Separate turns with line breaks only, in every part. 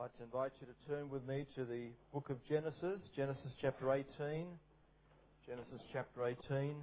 I'd like to invite you to turn with me to the book of Genesis, Genesis chapter 18. Genesis chapter 18.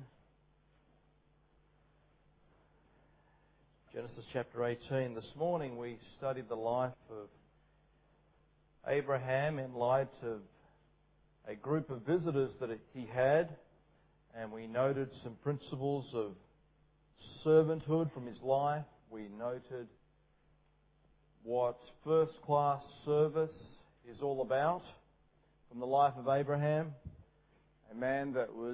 Genesis chapter 18. This morning we studied the life of Abraham in light of a group of visitors that he had, and we noted some principles of servanthood from his life. We noted what first-class service is all about from the life of Abraham, a man that was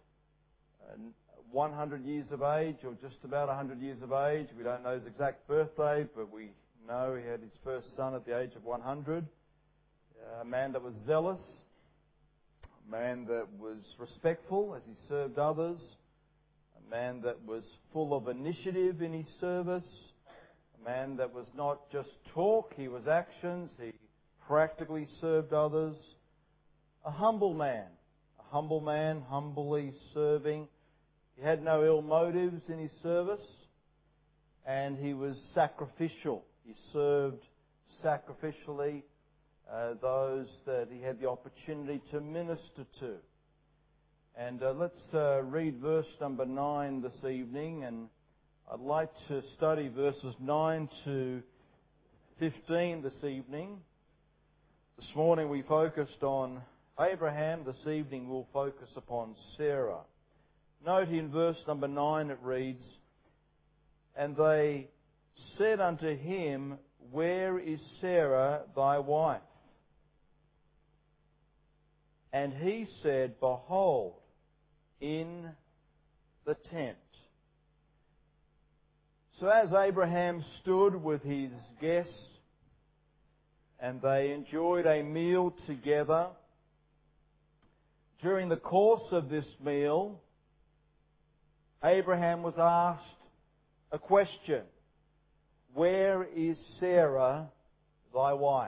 100 years of age, or just about 100 years of age. We don't know his exact birthday, but we know he had his first son at the age of 100. A man that was zealous, a man that was respectful as he served others, a man that was full of initiative in his service, a man that was not just talk, he was actions, he practically served others. A humble man, humbly serving. He had no ill motives in his service, and he was sacrificial. He served sacrificially those that he had the opportunity to minister to. And let's read verse number 9 this evening, and I'd like to study verses 9 to 15 this evening. This morning we focused on Abraham. This evening we'll focus upon Sarah. Note in verse number 9 it reads, "And they said unto him, Where is Sarah thy wife? And he said, Behold, in the tent." So as Abraham stood with his guests and they enjoyed a meal together, during the course of this meal, Abraham was asked a question. Where is Sarah, thy wife?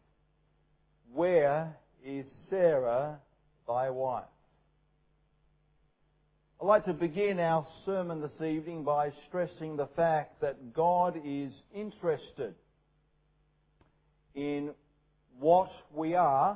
Where is Sarah, thy wife? I'd like to begin our sermon this evening by stressing the fact that God is interested in what we are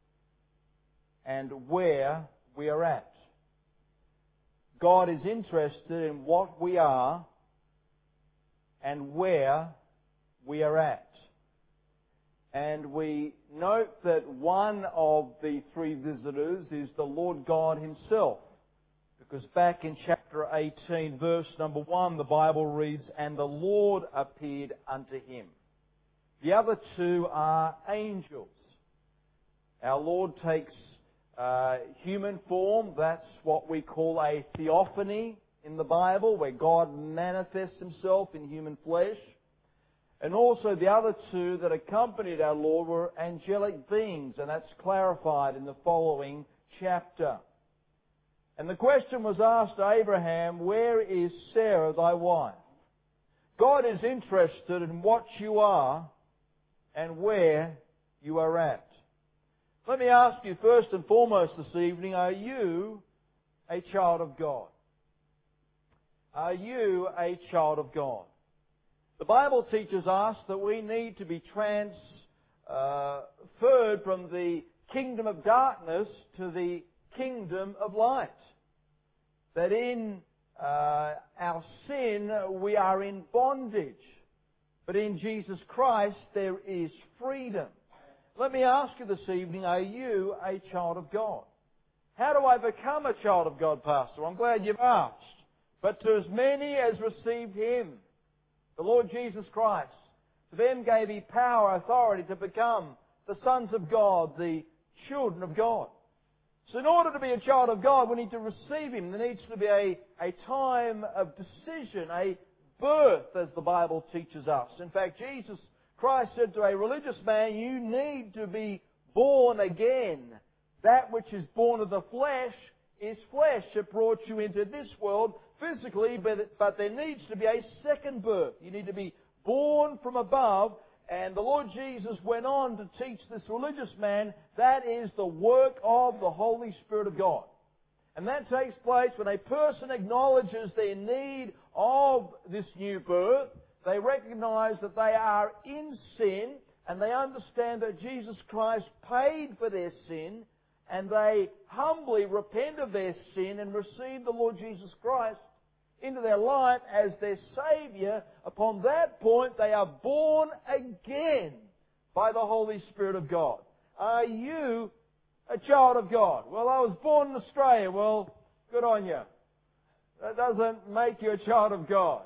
and where we are at. God is interested in what we are and where we are at. And we note that one of the three visitors is the Lord God Himself. Because back in chapter 18, verse number 1, the Bible reads, "And the Lord appeared unto him." The other two are angels. Our Lord takes human form. That's what we call a theophany in the Bible, where God manifests Himself in human flesh. And also the other two that accompanied our Lord were angelic beings, and that's clarified in the following chapter. And the question was asked to Abraham, "Where is Sarah, thy wife?" God is interested in what you are and where you are at. Let me ask you first and foremost this evening, are you a child of God? Are you a child of God? The Bible teaches us that we need to be transferred from the kingdom of darkness to the kingdom of light. That in our sin we are in bondage. But in Jesus Christ there is freedom. Let me ask you this evening, are you a child of God? How do I become a child of God, Pastor? I'm glad you've asked. But to as many as received Him, the Lord Jesus Christ, to them gave He power, authority to become the sons of God, the children of God. So in order to be a child of God, we need to receive Him. There needs to be a time of decision, a birth, as the Bible teaches us. In fact, Jesus Christ said to a religious man, "You need to be born again. That which is born of the flesh is flesh. It brought you into this world physically, but there needs to be a second birth. You need to be born from above." And the Lord Jesus went on to teach this religious man that is the work of the Holy Spirit of God. And that takes place when a person acknowledges their need of this new birth. They recognize that they are in sin and they understand that Jesus Christ paid for their sin, and they humbly repent of their sin and receive the Lord Jesus Christ into their life as their Saviour, upon that point they are born again by the Holy Spirit of God. Are you a child of God? Well, I was born in Australia. Well, good on you. That doesn't make you a child of God.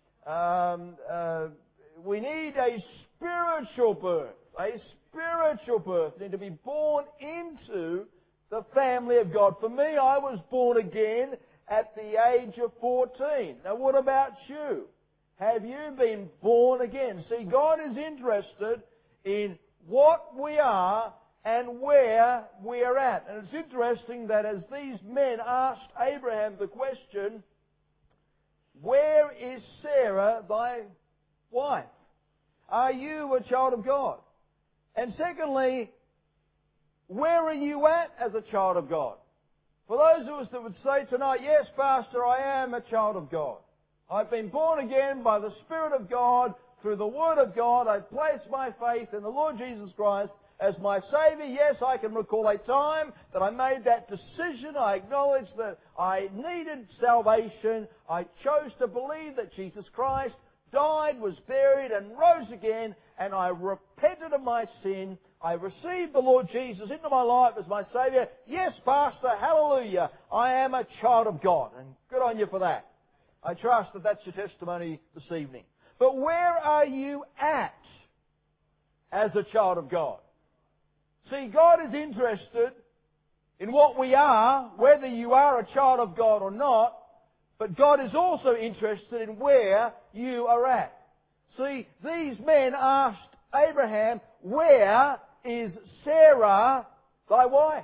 We need a spiritual birth. A spiritual birth. We need to be born into the family of God. For me, I was born again at the age of 14. Now, what about you? Have you been born again? See, God is interested in what we are and where we are at. And it's interesting that as these men asked Abraham the question, "Where is Sarah, thy wife?" Are you a child of God? And secondly, where are you at as a child of God? For those of us that would say tonight, "Yes, Pastor, I am a child of God. I've been born again by the Spirit of God, through the Word of God. I've placed my faith in the Lord Jesus Christ as my Saviour." Yes, I can recall a time that I made that decision. I acknowledged that I needed salvation. I chose to believe that Jesus Christ died, was buried, and rose again, and I repented of my sin. I received the Lord Jesus into my life as my Saviour. Yes, Pastor, hallelujah, I am a child of God, and good on you for that. I trust that that's your testimony this evening. But where are you at as a child of God? See, God is interested in what we are, whether you are a child of God or not, but God is also interested in where you are at. See, these men asked Abraham, "Where is Sarah, thy wife?"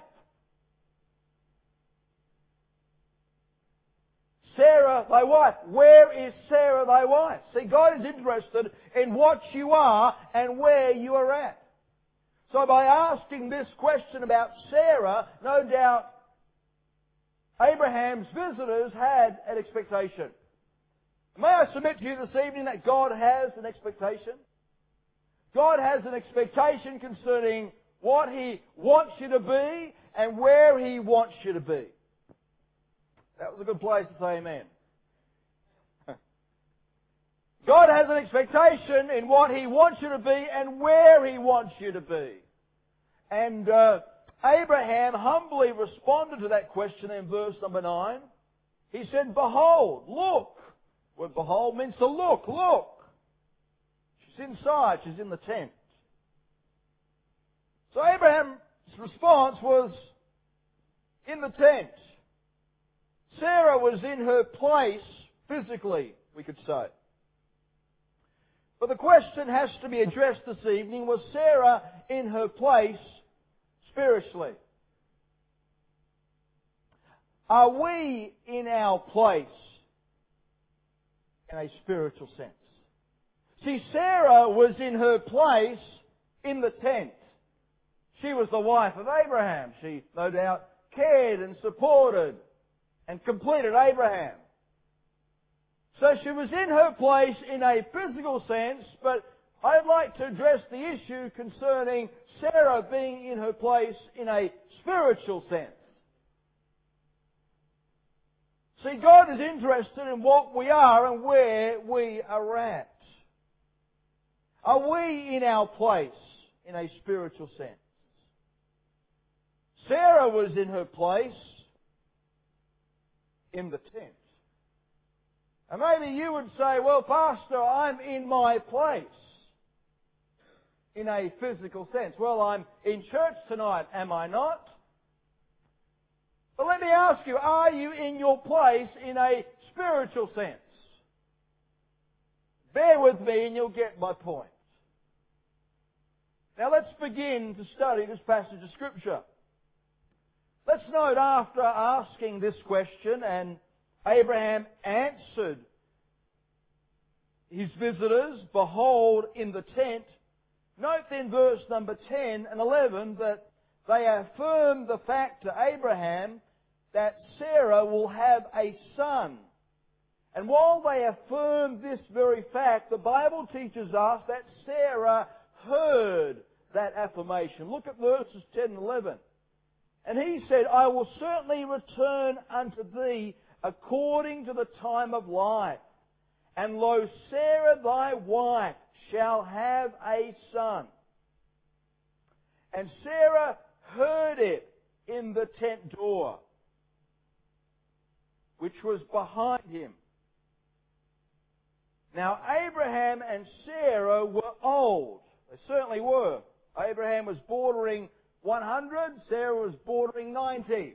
Sarah, thy wife. Where is Sarah, thy wife? See, God is interested in what you are and where you are at. So by asking this question about Sarah, no doubt Abraham's visitors had an expectation. May I submit to you this evening that God has an expectation? God has an expectation concerning what He wants you to be and where He wants you to be. That was a good place to say amen. God has an expectation in what He wants you to be and where He wants you to be. And Abraham humbly responded to that question in verse number 9. He said, "Behold, look." The word behold means to look, look. She's inside, she's in the tent. So Abraham's response was, in the tent. Sarah was in her place physically, we could say. But the question has to be addressed this evening, was Sarah in her place spiritually? Are we in our place in a spiritual sense? See, Sarah was in her place in the tent. She was the wife of Abraham. She, no doubt, cared and supported and completed Abraham. So she was in her place in a physical sense, but I'd like to address the issue concerning Sarah being in her place in a spiritual sense. See, God is interested in what we are and where we are at. Are we in our place in a spiritual sense? Sarah was in her place in the tent. And maybe you would say, "Well, Pastor, I'm in my place in a physical sense." Well, I'm in church tonight, am I not? But let me ask you, are you in your place in a spiritual sense? Bear with me and you'll get my point. Now let's begin to study this passage of Scripture. Let's note, after asking this question, and Abraham answered his visitors, "Behold, in the tent." Note then verse number 10 and 11 that they affirm the fact to Abraham that Sarah will have a son. And while they affirm this very fact, the Bible teaches us that Sarah heard that affirmation. Look at verses 10 and 11. And he said, I will certainly return unto thee according to the time of life. And lo, Sarah thy wife shall have a son. And Sarah heard it in the tent door, which was behind him. Now Abraham and Sarah were old. They certainly were. Abraham was bordering 100, Sarah was bordering 90.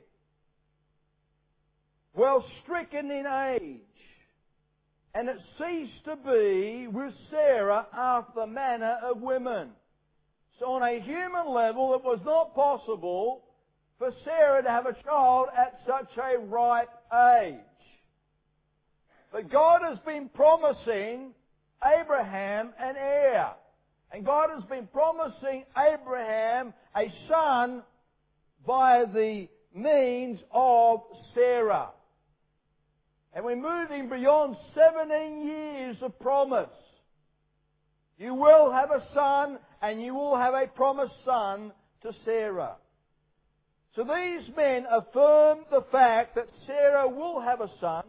Well stricken in age. And it ceased to be with Sarah after the manner of women. So on a human level, it was not possible for Sarah to have a child at such a ripe age. But God has been promising Abraham an heir. And God has been promising Abraham a son by the means of Sarah. And we're moving beyond 17 years of promise. You will have a son, and you will have a promised son to Sarah. So these men affirm the fact that Sarah will have a son.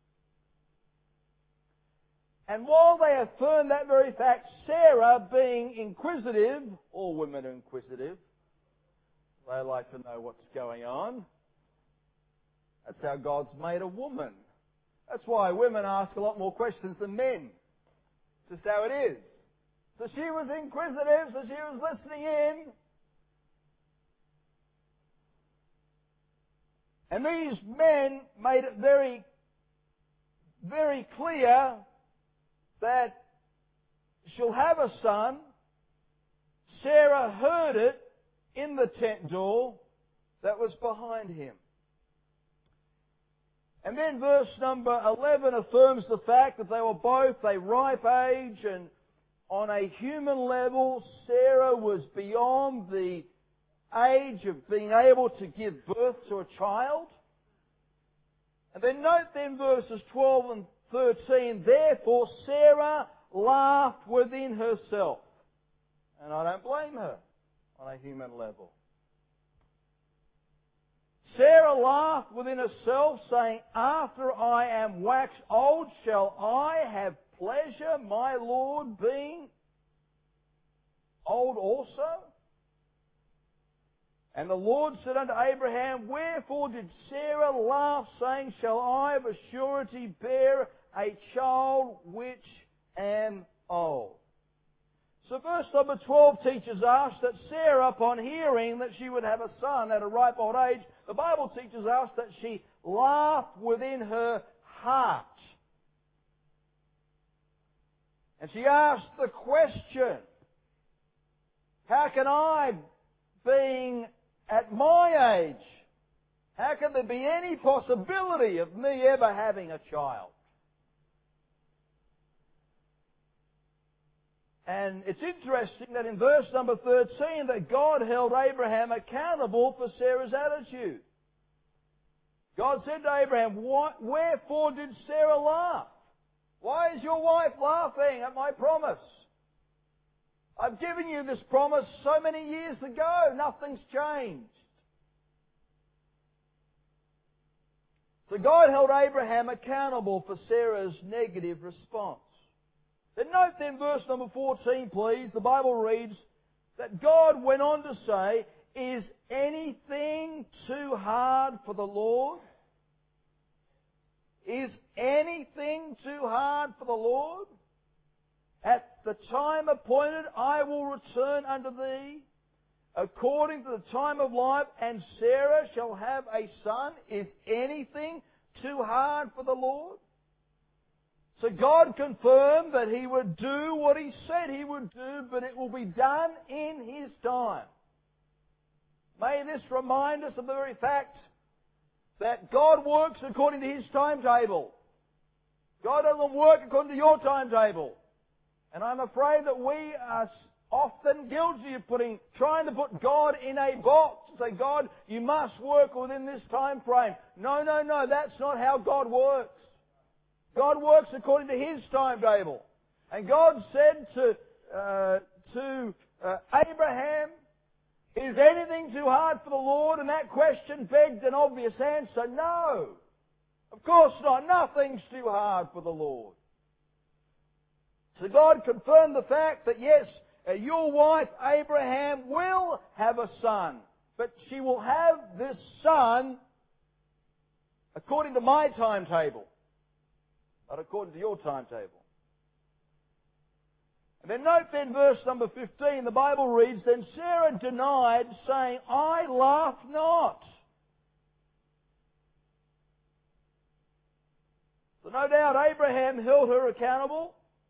And while they affirm that very fact, Sarah, being inquisitive, all women are inquisitive, they like to know what's going on. That's how God's made a woman. That's why women ask a lot more questions than men. It's just how it is. So she was inquisitive, so she was listening in. And these men made it very, very clear that she'll have a son. Sarah heard it in the tent door that was behind him. And then verse number 11 affirms the fact that they were both a ripe age, and on a human level, Sarah was beyond the age of being able to give birth to a child. And then note then verses 12 and 13, therefore Sarah laughed within herself. And I don't blame her on a human level. Sarah laughed within herself, saying, after I am waxed old, shall I have pleasure, my Lord, being old also? And the Lord said unto Abraham, wherefore did Sarah laugh, saying, shall I of a surety bear a child which am old? So verse number 12 teaches us that Sarah, upon hearing that she would have a son at a ripe old age, the Bible teaches us that she laughed within her heart. And she asked the question, how can I, being at my age, how can there be any possibility of me ever having a child? And it's interesting that in verse number 13 that God held Abraham accountable for Sarah's attitude. God said to Abraham, wherefore did Sarah laugh? Why is your wife laughing at my promise? I've given you this promise so many years ago. Nothing's changed. So God held Abraham accountable for Sarah's negative response. Then note then verse number 14, please. The Bible reads that God went on to say, is anything too hard for the Lord? Is anything too hard for the Lord? At the time appointed I will return unto thee according to the time of life, and Sarah shall have a son. Is anything too hard for the Lord? So God confirmed that He would do what He said He would do, but it will be done in His time. May this remind us of the very fact that God works according to His timetable. God doesn't work according to your timetable. And I'm afraid that we are often guilty of trying to put God in a box. Say, God, you must work within this time frame. No, that's not how God works. God works according to His timetable. And God said to Is anything too hard for the Lord? And that question begged an obvious answer, no. Of course not. Nothing's too hard for the Lord. So God confirmed the fact that yes, your wife Abraham will have a son, but she will have this son according to my timetable, not according to your timetable. And then note then verse number 15, the Bible reads, Then Sarah denied, saying, I laugh not. So no doubt Abraham held her accountable.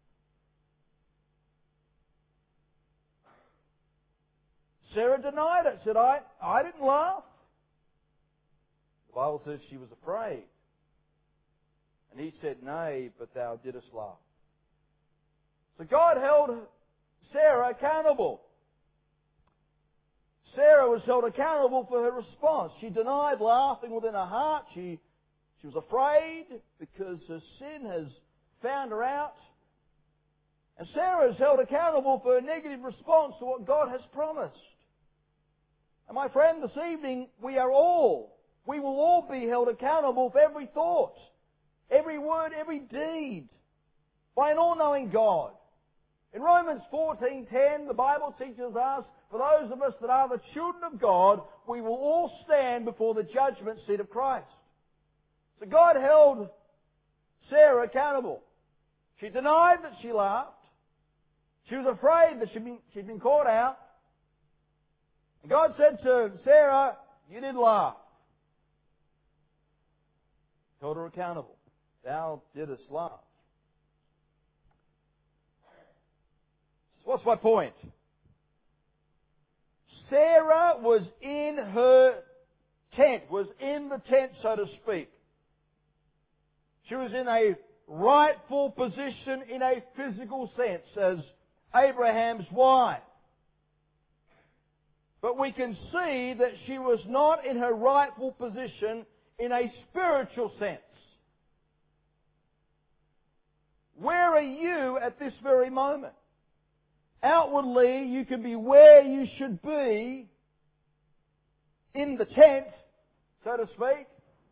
Sarah denied it, said, I didn't laugh. The Bible says she was afraid. And he said, Nay, but thou didst laugh. So God held Sarah accountable. Sarah was held accountable for her response. She denied laughing within her heart. She was afraid because her sin has found her out. And Sarah is held accountable for her negative response to what God has promised. And my friend, this evening, we will all be held accountable for every thought, every word, every deed, by an all-knowing God. In Romans 14:10, the Bible teaches us, for those of us that are the children of God, we will all stand before the judgment seat of Christ. So God held Sarah accountable. She denied that she laughed. She was afraid that she'd been caught out. And God said to Sarah, you did laugh. Held her accountable. Thou didst laugh. What's my point? Sarah was in her tent, was in the tent, so to speak. She was in a rightful position in a physical sense as Abraham's wife. But we can see that she was not in her rightful position in a spiritual sense. Where are you at this very moment? Outwardly, you can be where you should be in the tent, so to speak.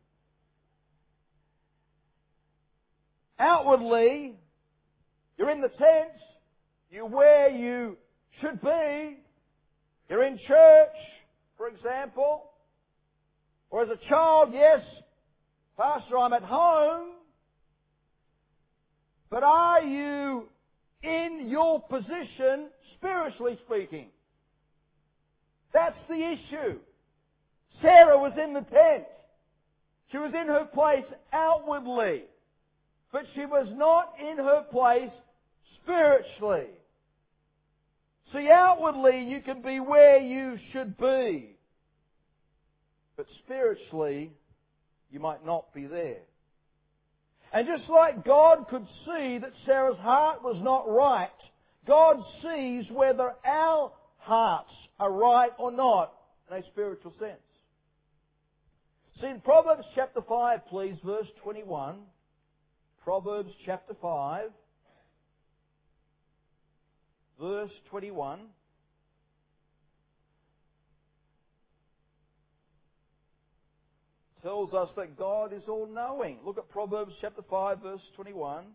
Outwardly, you're in the tent, you're where you should be. You're in church, for example. Or as a child, yes, Pastor, I'm at home. But are you in your position, spiritually speaking? That's the issue. Sarah was in the tent. She was in her place outwardly. But she was not in her place spiritually. See, outwardly you can be where you should be. But spiritually, you might not be there. And just like God could see that Sarah's heart was not right, God sees whether our hearts are right or not in a spiritual sense. See, in Proverbs chapter 5, please, verse 21. Proverbs chapter 5, verse 21. Tells us that God is all-knowing. Look at Proverbs chapter 5, verse 21.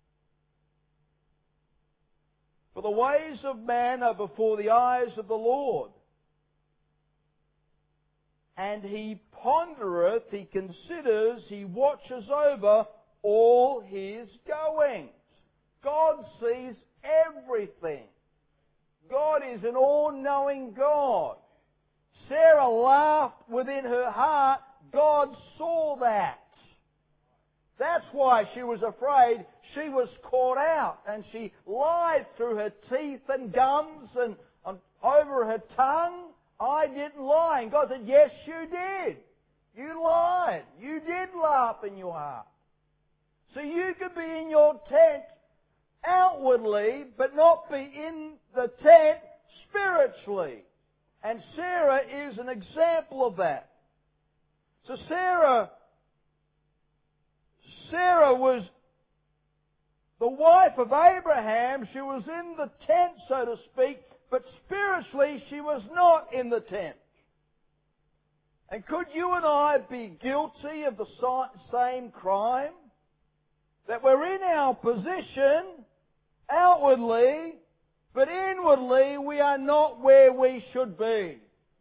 For the ways of man are before the eyes of the Lord, and He pondereth, He considers, He watches over all His goings. God sees everything. God is an all-knowing God. Sarah laughed within her heart. God saw that. That's why she was afraid. She was caught out, and she lied through her teeth and gums and over her tongue. I didn't lie. And God said, yes, you did. You lied. You did laugh in your heart. So you could be in your tent outwardly, but not be in the tent spiritually. And Sarah is an example of that. So Sarah was the wife of Abraham. She was in the tent, so to speak, but spiritually spiritually she was not in the tent. And could you and I be guilty of the same crime? That we're in our position outwardly, but inwardly we are not where we should be.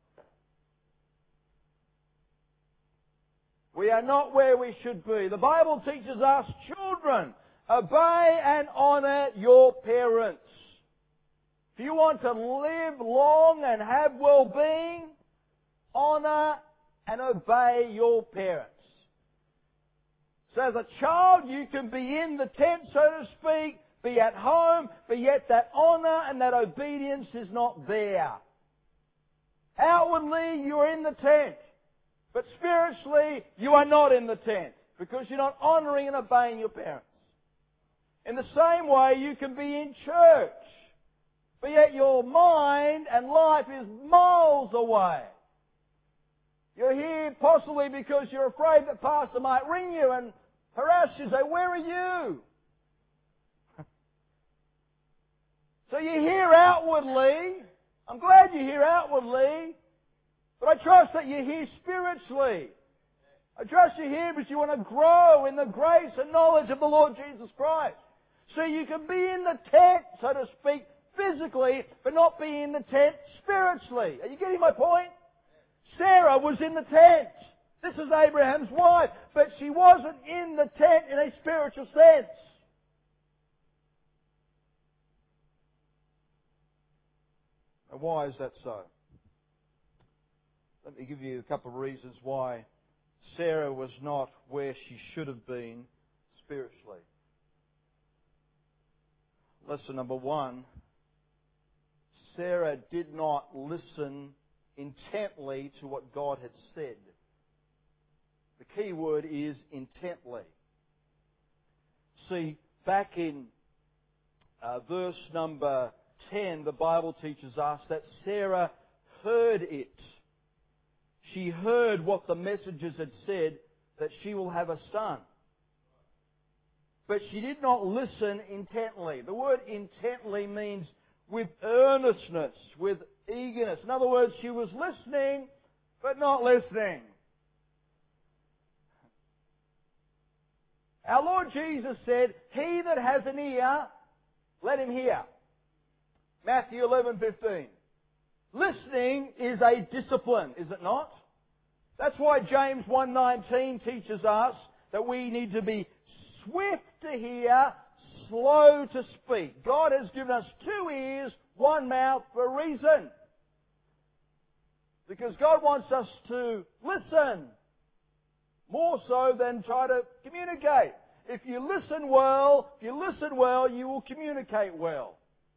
We are not where we should be. The Bible teaches us, children, obey and honour your parents. If you want to live long and have well-being, honour and obey your parents. So as a child, you can be in the tent, so to speak, be at home, but yet that honour and that obedience is not there. Outwardly, you're in the tent, but spiritually, you are not in the tent, because you're not honouring and obeying your parents. In the same way, you can be in church, but yet your mind and life is miles away. You're here possibly because you're afraid that pastor might ring you and harass you and say, "Where are you?" So you're here outwardly. I'm glad you're here outwardly, but I trust that you're here spiritually. I trust you're here because you want to grow in the grace and knowledge of the Lord Jesus Christ. So you can be in the tent, so to speak, physically, but not be in the tent spiritually. Are you getting my point? Sarah was in the tent. This is Abraham's wife, but she wasn't in the tent in a spiritual sense. And why is that so? Let me give you a couple of reasons why Sarah was not where she should have been spiritually. Lesson number 1, Sarah did not listen intently to what God had said. The key word is intently. See, back in verse number 10, the Bible teaches us that Sarah heard it. She heard what the messengers had said, that she will have a son. But she did not listen intently. The word intently means with earnestness, with eagerness. In other words, she was listening, but not listening. Our Lord Jesus said, "He that has an ear, let him hear." Matthew 11:15. Listening is a discipline, is it not? That's why James 1:19 teaches us that we need to be swift to hear, slow to speak. God has given us 2 ears, 1 mouth for a reason. Because God wants us to listen more so than try to communicate. If you listen well, you will communicate well.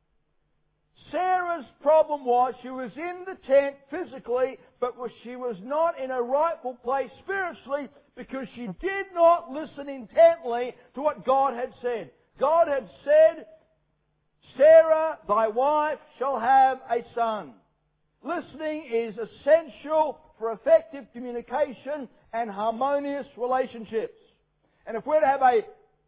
Sarah's problem was she was in the tent physically, but she was not in a rightful place spiritually because she did not listen intently to what God had said. God had said, "Sarah, thy wife, shall have a son." Listening is essential for effective communication and harmonious relationships. And if we're to have a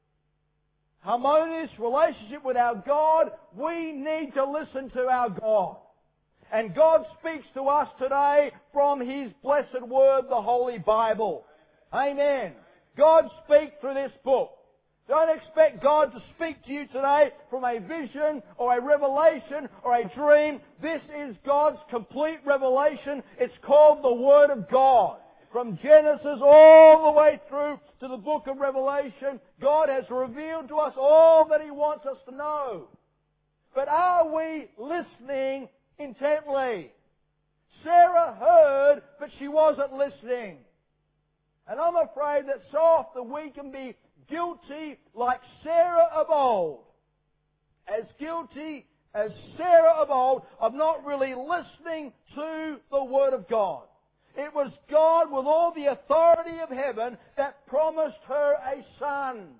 harmonious relationship with our God, we need to listen to our God. And God speaks to us today from His blessed Word, the Holy Bible. Amen. God speaks through this book. Don't expect God to speak to you today from a vision or a revelation or a dream. This is God's complete revelation. It's called the Word of God. From Genesis all the way through to the book of Revelation, God has revealed to us all that He wants us to know. But are we listening intently? Sarah heard, but she wasn't listening. And I'm afraid that so often we can be guilty like Sarah of old. As guilty as Sarah of old of not really listening to the Word of God. It was God with all the authority of heaven that promised her a son.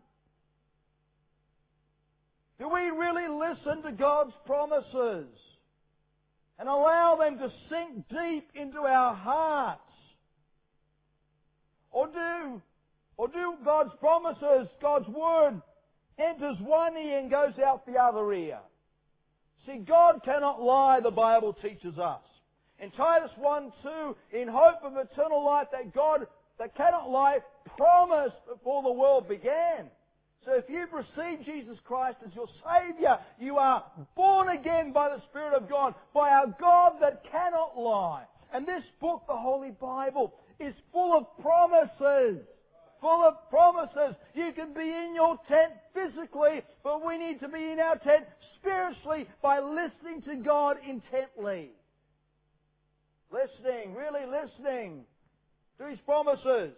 Do we really listen to God's promises and allow them to sink deep into our hearts? Or do God's promises, God's Word, enters one ear and goes out the other ear? See, God cannot lie, the Bible teaches us. In Titus 1:2, in hope of eternal life that God, that cannot lie, promised before the world began. So if you've received Jesus Christ as your Saviour, you are born again by the Spirit of God, by our God that cannot lie. And this book, the Holy Bible, is full of promises. Full of promises. You can be in your tent physically, but we need to be in our tent spiritually by listening to God intently. Listening, really listening to His promises.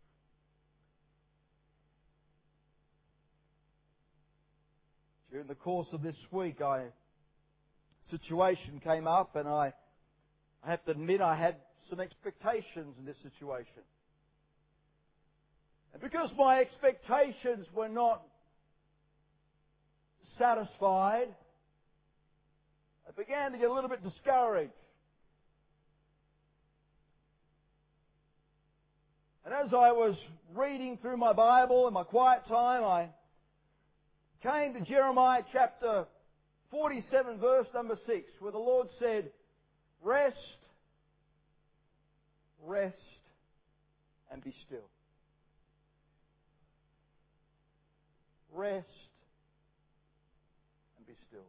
During the course of this week, a situation came up, and I have to admit I had some expectations in this situation. And because my expectations were not satisfied, I began to get a little bit discouraged. And as I was reading through my Bible in my quiet time, I came to Jeremiah chapter 47, verse number 6, where the Lord said, "Rest, rest, and be still." Rest and be still.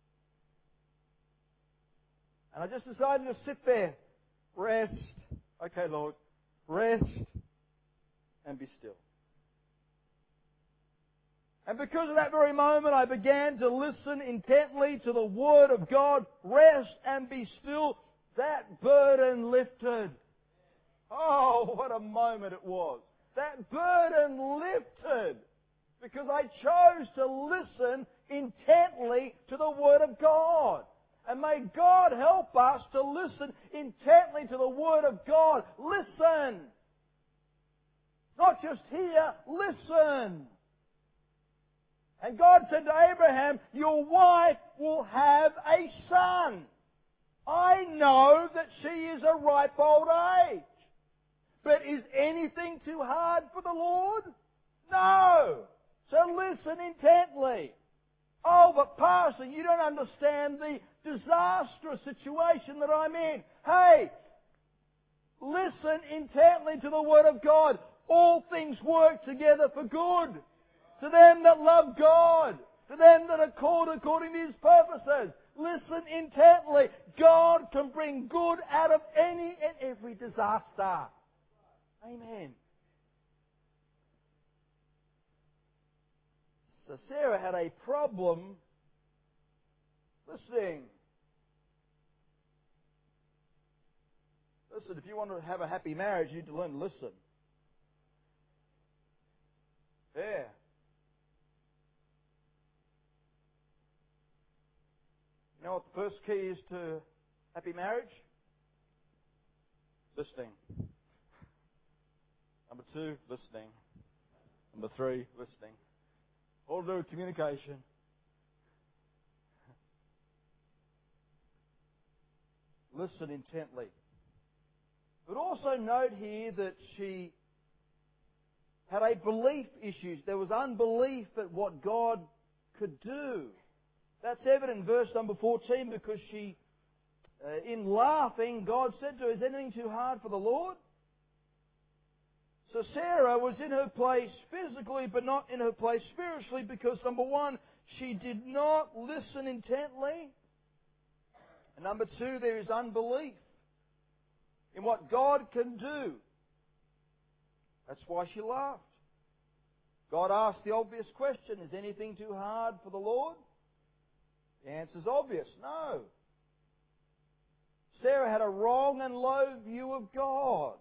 And I just decided to sit there. Rest. Okay, Lord. Rest and be still. And because of that very moment, I began to listen intently to the Word of God. Rest and be still. That burden lifted. Oh, what a moment it was. That burden lifted. Because I chose to listen intently to the Word of God. And may God help us to listen intently to the Word of God. Listen. Not just hear, listen. And God said to Abraham, "Your wife will have a son. I know that she is a ripe old age. But is anything too hard for the Lord? No. So listen intently." Oh, but Pastor, you don't understand the disastrous situation that I'm in. Hey, listen intently to the Word of God. All things work together for good. To them that love God. To them that are called according to His purposes. Listen intently. God can bring good out of any and every disaster. Amen. So Sarah had a problem listening. Listen, if you want to have a happy marriage, you need to learn to listen. Yeah. You know what the first key is to happy marriage? Listening. Number 2, listening. Number 3, listening. All to do with communication. Listen intently. But also note here that she had a belief issue. There was unbelief at what God could do. That's evident in verse number 14, because she, in laughing, God said to her, "Is anything too hard for the Lord?" So Sarah was in her place physically, but not in her place spiritually, because number 1, she did not listen intently. And number 2, there is unbelief in what God can do. That's why she laughed. God asked the obvious question, "Is anything too hard for the Lord?" The answer is obvious, no. Sarah had a wrong and low view of God.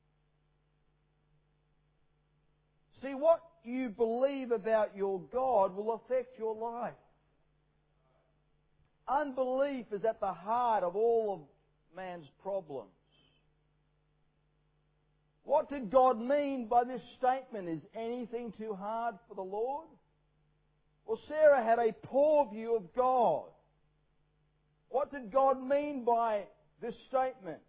See, what you believe about your God will affect your life. Unbelief is at the heart of all of man's problems. What did God mean by this statement? Is anything too hard for the Lord? Well, Sarah had a poor view of God. What did God mean by this statement?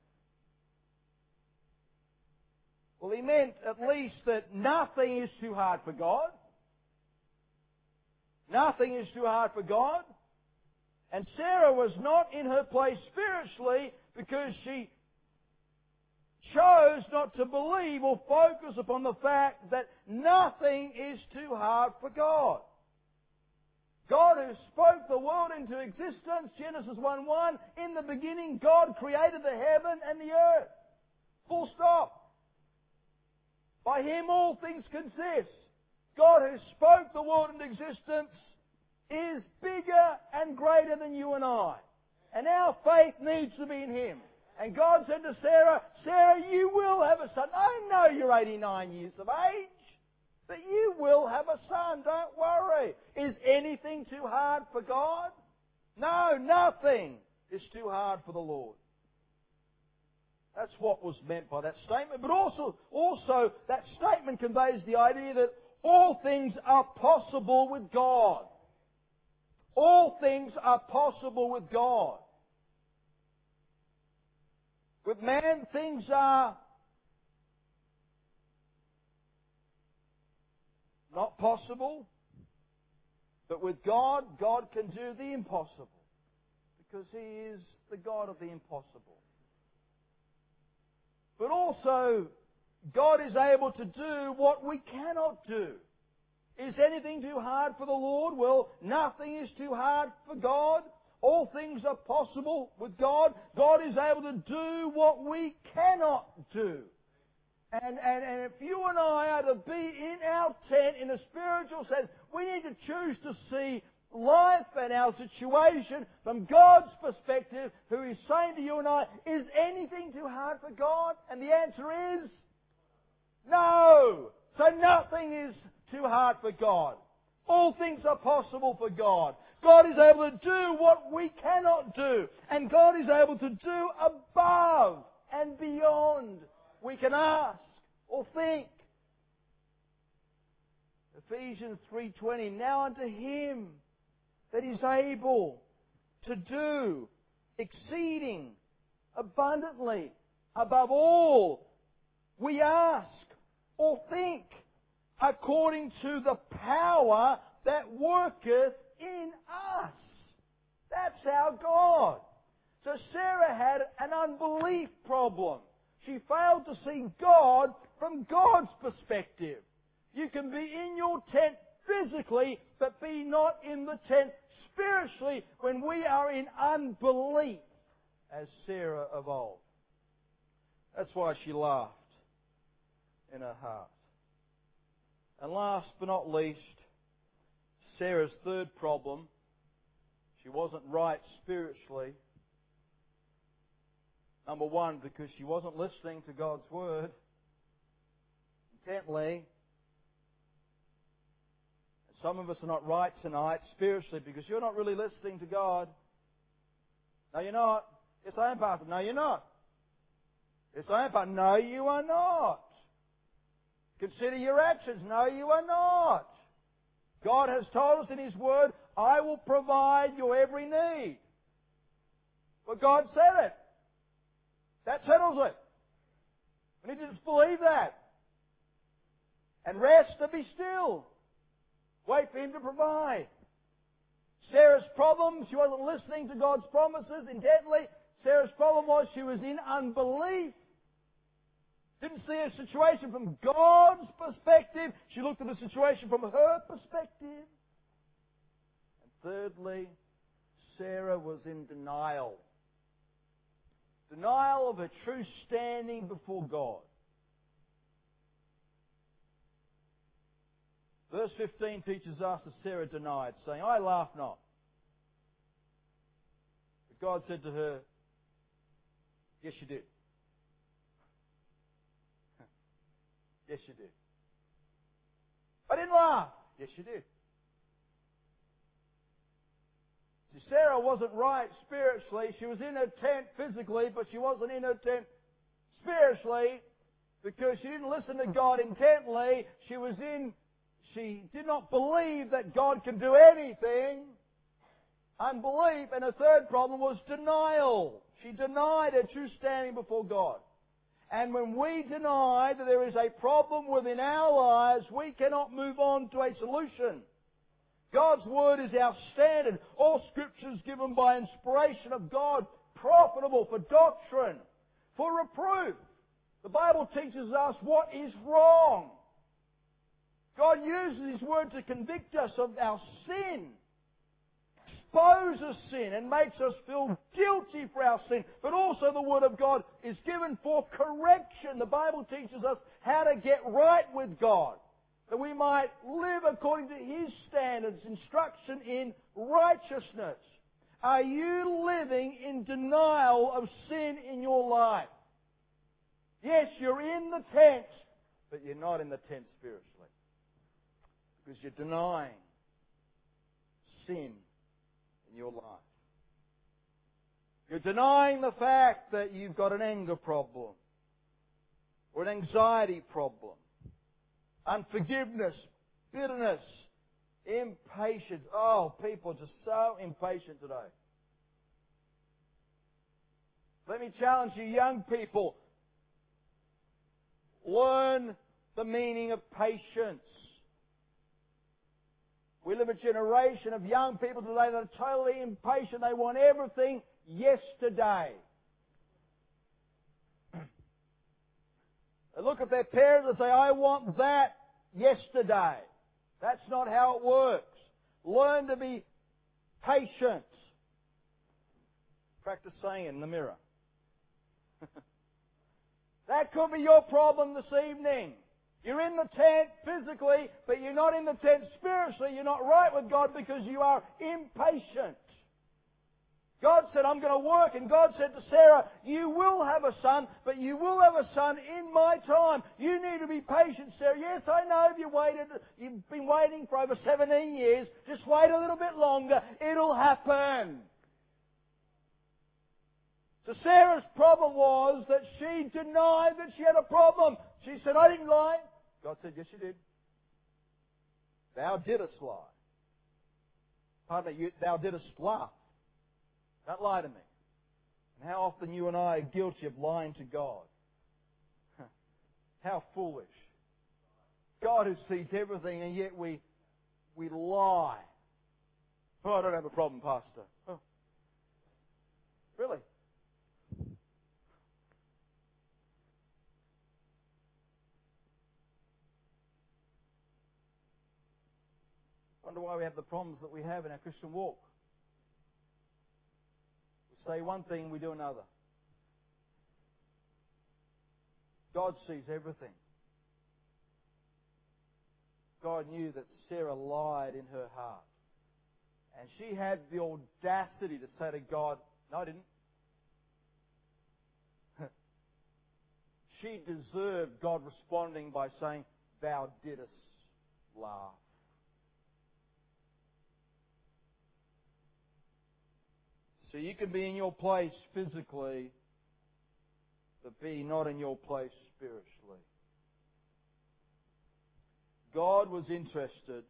Well, He meant at least that nothing is too hard for God. Nothing is too hard for God. And Sarah was not in her place spiritually because she chose not to believe or focus upon the fact that nothing is too hard for God. God who spoke the world into existence, Genesis 1:1, in the beginning God created the heaven and the earth. Full stop. By Him all things consist. God who spoke the world into existence is bigger and greater than you and I. And our faith needs to be in Him. And God said to Sarah, Sarah, you will have a son. I know you're 89 years of age, but you will have a son. Don't worry. Is anything too hard for God? No, nothing is too hard for the Lord. That's what was meant by that statement. But also that statement conveys the idea that all things are possible with God. All things are possible with God. With man, things are not possible. But with God, God can do the impossible. Because He is the God of the impossible. But also, God is able to do what we cannot do. Is anything too hard for the Lord? Well, nothing is too hard for God. All things are possible with God. God is able to do what we cannot do. And if you and I are to be in our tent in a spiritual sense, we need to choose to see life and our situation from God's perspective, who is saying to you and I, is anything too hard for God? And the answer is no. So nothing is too hard for God. All things are possible for God. God is able to do what we cannot do. And God is able to do above and beyond we can ask or think. Ephesians 3:20, now unto Him that is able to do exceeding abundantly above all we ask or think, according to the power that worketh in us. That's our God. So Sarah had an unbelief problem. She failed to see God from God's perspective. You can be in your tent physically, but be not in the tent spiritually when we are in unbelief, as Sarah of old. That's why she laughed in her heart. And last but not least, Sarah's third problem, she wasn't right spiritually. Number one, because she wasn't listening to God's Word intently. And some of us are not right tonight spiritually because you're not really listening to God. No, you're not. Yes, I am, Pastor. No, you're not. Yes, I am, Pastor. No, you are not. Consider your actions. No, you are not. God has told us in His Word, I will provide your every need. Well, God said it. That settles it. We need to just believe that. And rest and be still. Wait for Him to provide. Sarah's problem, she wasn't listening to God's promises intently. Sarah's problem was she was in unbelief. Didn't see a situation from God's perspective. She looked at the situation from her perspective. And thirdly, Sarah was in denial. Denial of her true standing before God. Verse 15 teaches us that Sarah denied, saying, I laugh not. But God said to her, yes, you did. Yes, you did. I didn't laugh. Yes, you did. See, Sarah wasn't right spiritually. She was in her tent physically, but she wasn't in her tent spiritually because she didn't listen to God intently. She did not believe that God can do anything. Unbelief. And her third problem was denial. She denied her true standing before God. And when we deny that there is a problem within our lives, we cannot move on to a solution. God's Word is our standard. All Scripture is given by inspiration of God, profitable for doctrine, for reproof. The Bible teaches us what is wrong. God uses His Word to convict us of our sin, exposes sin and makes us feel guilty for our sin. But also the Word of God is given for correction. The Bible teaches us how to get right with God, that we might live according to His standards, instruction in righteousness. Are you living in denial of sin in your life? Yes, you're in the tent, but you're not in the tent spiritually. Because you're denying sin in your life. You're denying the fact that you've got an anger problem, or an anxiety problem, unforgiveness, bitterness, impatience. Oh, people are just so impatient today. Let me challenge you, young people. Learn the meaning of patience. We live a generation of young people today that are totally impatient. They want everything yesterday. They look at their parents and say, I want that yesterday. That's not how it works. Learn to be patient. Practice saying it in the mirror. That could be your problem this evening. You're in the tent physically, but you're not in the tent spiritually. You're not right with God because you are impatient. God said, I'm going to work. And God said to Sarah, you will have a son, but you will have a son in my time. You need to be patient, Sarah. Yes, I know you've been waiting for over 17 years. Just wait a little bit longer. It'll happen. So Sarah's problem was that she denied that she had a problem. She said, I didn't lie. God said, yes, you did. Thou didst lie. Pardon me, thou didst laugh. Don't lie to me. And how often you and I are guilty of lying to God. How foolish. God who sees everything, and yet we lie. Oh, I don't have a problem, Pastor. Oh. Really? Wonder why we have the problems that we have in our Christian walk. We say one thing, we do another. God sees everything. God knew that Sarah lied in her heart. And she had the audacity to say to God, no, I didn't. She deserved God responding by saying, thou didst laugh. So you can be in your place physically, but be not in your place spiritually. God was interested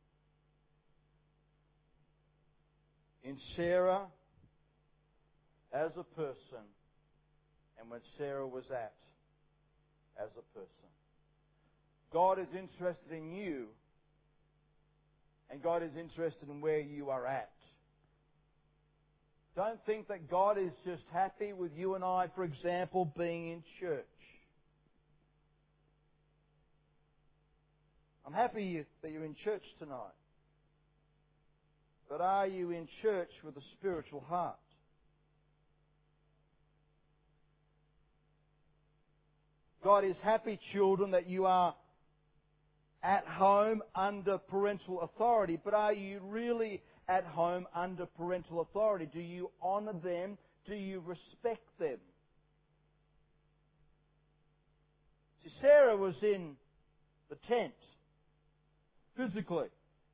in Sarah as a person and when Sarah was at as a person. God is interested in you, and God is interested in where you are at. Don't think that God is just happy with you and I, for example, being in church. I'm happy that you're in church tonight. But are you in church with a spiritual heart? God is happy, children, that you are at home under parental authority. But are you really at home under parental authority? Do you honour them? Do you respect them? See, Sarah was in the tent physically,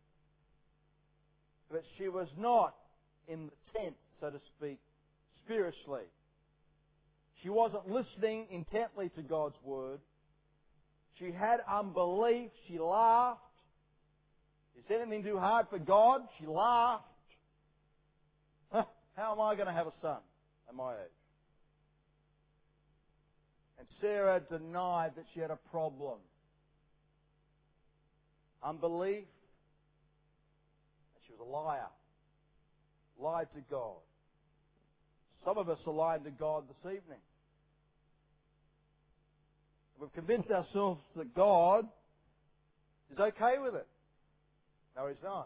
but she was not in the tent, so to speak, spiritually. She wasn't listening intently to God's Word. She had unbelief. She laughed. Is anything too hard for God? She laughed. How am I going to have a son at my age? And Sarah denied that she had a problem. Unbelief, a liar. Lied to God. Some of us are lying to God this evening. We've convinced ourselves that God is okay with it. No, He's not.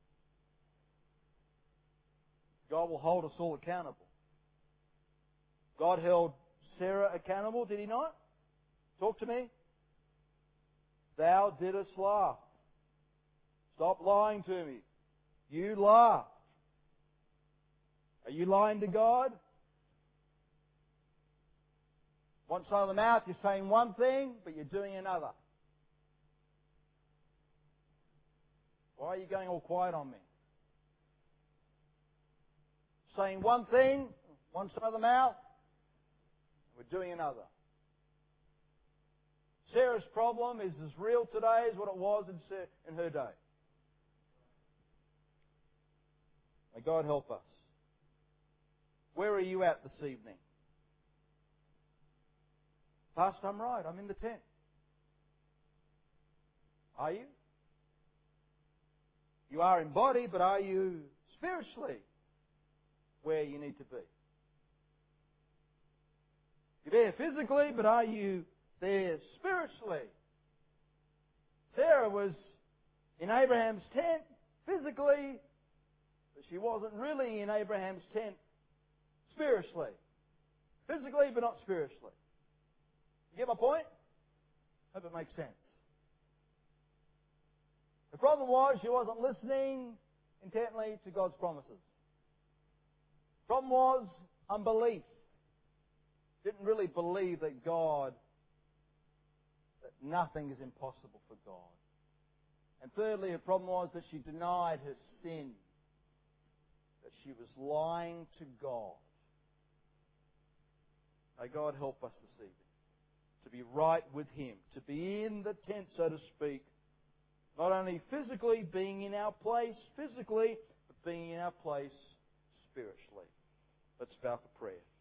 God will hold us all accountable. God held Sarah accountable, did He not? Talk to me. Thou didst laugh. Stop lying to me. You laughed. Are you lying to God? One side of the mouth, you're saying one thing, but you're doing another. Why are you going all quiet on me? Saying one thing, one side of the mouth, we're doing another. Sarah's problem is as real today as what it was in her day. May God help us. Where are you at this evening? Pastor, I'm right. I'm in the tent. Are you? You are in body, but are you spiritually where you need to be? You're there physically, but are you there spiritually? Sarah was in Abraham's tent physically, but she wasn't really in Abraham's tent spiritually. Physically, but not spiritually. You get my point? Hope it makes sense. The problem was she wasn't listening intently to God's promises. The problem was unbelief. Didn't really believe that nothing is impossible for God. And thirdly, her problem was that she denied her sin. That she was lying to God. May God help us this evening to be right with Him, to be in the tent, so to speak, not only physically being in our place physically, but being in our place spiritually. Let's bow for prayer.